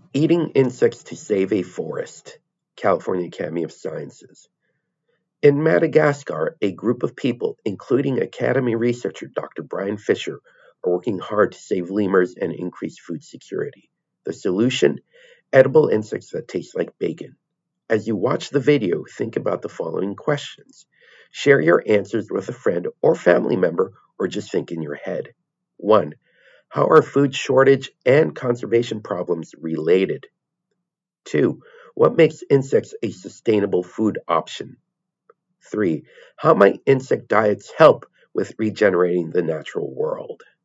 Eating Insects to Save a Forest, California Academy of Sciences. In Madagascar, a group of people, including Academy researcher Dr. Brian Fisher, are working hard to save lemurs and increase food security. The solution? Edible insects that taste like bacon. As you watch the video, think about the following questions. Share your answers with a friend or family member, or just think in your head. 1. How are food shortage and conservation problems related? 2. What makes insects a sustainable food option? 3. How might insect diets help with regenerating the natural world?